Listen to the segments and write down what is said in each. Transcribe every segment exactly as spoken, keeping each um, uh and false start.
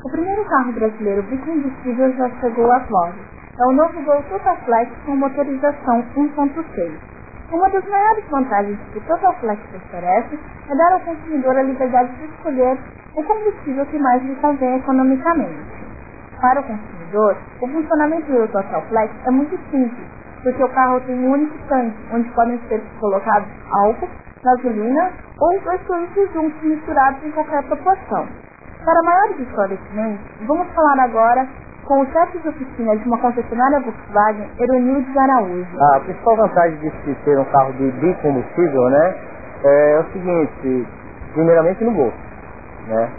primeiro carro brasileiro bicombustível já chegou às lojas. É o novo Gol Totaflex com motorização um ponto seis. Uma das maiores vantagens que o Totaflex oferece é dar ao consumidor a liberdade de escolher o combustível que mais lhe convém economicamente. Para o consumidor, o funcionamento do Totaflex é muito simples, porque o carro tem um único tanque, onde podem ser colocados álcool, gasolina ou os dois produtos juntos misturados em qualquer proporção. Para maiores esclarecimentos, vamos falar agora com o chefe de oficina de uma concessionária Volkswagen, Eronildes Araújo. A principal vantagem de se ter um carro de bicombustível, né, é o seguinte, primeiramente no bolso, né,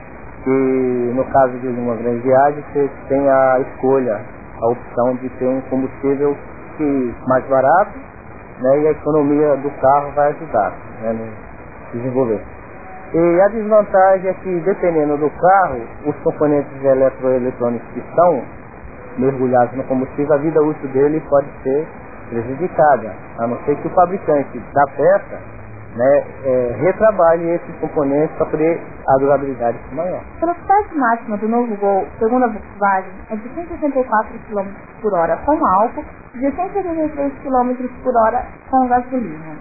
que no caso de uma grande viagem você tem a escolha, a opção de ter um combustível que mais barato, né, e a economia do carro vai ajudar, né, no desenvolver. E a desvantagem é que, dependendo do carro, os componentes eletroeletrônicos que estão mergulhados no combustível, a vida útil dele pode ser prejudicada, a não ser que o fabricante da peça, né, é, retrabalhe esses componentes para poder a durabilidade ser maior. A velocidade máxima do novo Gol, segundo a Volkswagen, é de cento e oitenta e quatro quilômetros por hora com álcool e de cento e oitenta e três quilômetros por hora com gasolina.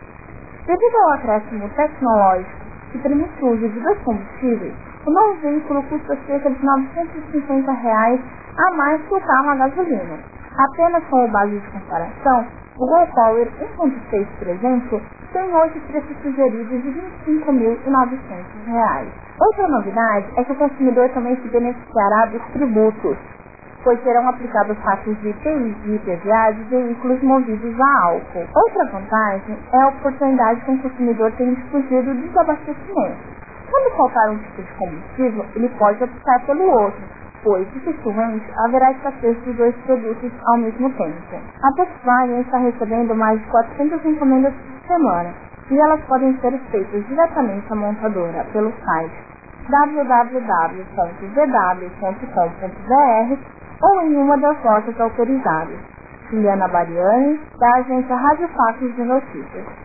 Devido ao acréscimo tecnológico que permite o uso de dois combustíveis, o novo veículo custa cerca de novecentos e cinquenta reais a mais que o carro a gasolina. Apenas como base de comparação, o Gol Power um ponto seis, por exemplo, tem hoje preços sugeridos de vinte e cinco mil e novecentos reais. Outra novidade é que o consumidor também se beneficiará dos tributos, pois serão aplicados taxas de I P I e I P V A de veículos movidos a álcool. Outra vantagem é a oportunidade que o consumidor tem de fugir do desabastecimento. Quando faltar um tipo de combustível, ele pode optar pelo outro, pois, dificilmente, haverá escassez dos dois produtos ao mesmo tempo. A Volkswagen está recebendo mais de quatrocentas encomendas por semana, e elas podem ser feitas diretamente à montadora pelo site w w w ponto v w ponto com ponto b r ou em uma das lojas autorizadas. Juliana Bariani, da agência Rádio Fatos de Notícias.